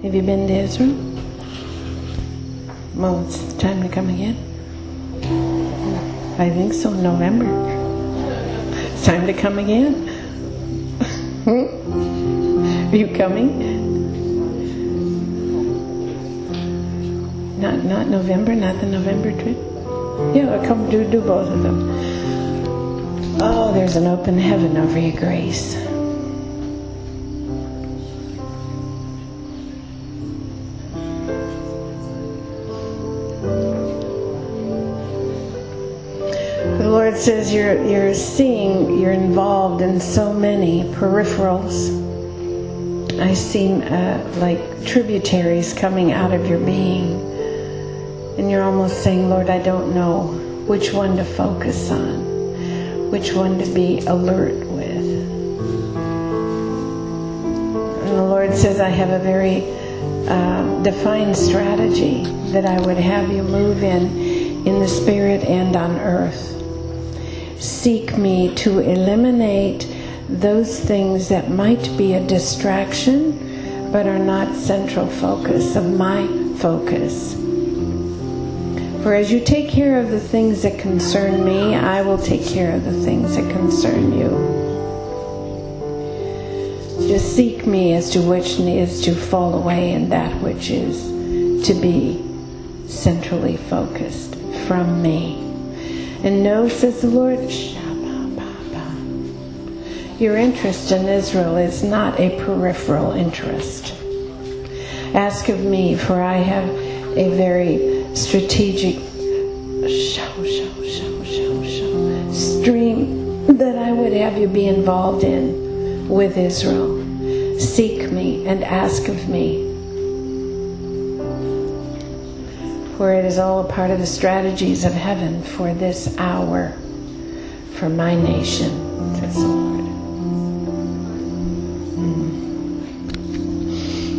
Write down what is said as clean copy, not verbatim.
Have you been to Israel? Well, it's time to come again. I think so, November. It's time to come again. Are you coming? Not November, not the November trip? Yeah, I'll come do both of them. Oh, there's an open heaven over your grace. The Lord says you're seeing, you're involved in so many peripherals. I see like tributaries coming out of your being. And you're almost saying, Lord, I don't know which one to focus on, which one to be alert with. And the Lord says, I have a very defined strategy that I would have you move in the spirit and on earth. Seek me to eliminate those things that might be a distraction, but are not central focus of my focus. For as you take care of the things that concern me, I will take care of the things that concern you. Just seek me as to which is to fall away and that which is to be centrally focused from me. And know, says the Lord, your interest in Israel is not a peripheral interest. Ask of me, for I have a very strategic stream that I would have you be involved in with Israel. Seek me and ask of me. For it is all a part of the strategies of heaven for this hour, for my nation, says the Lord.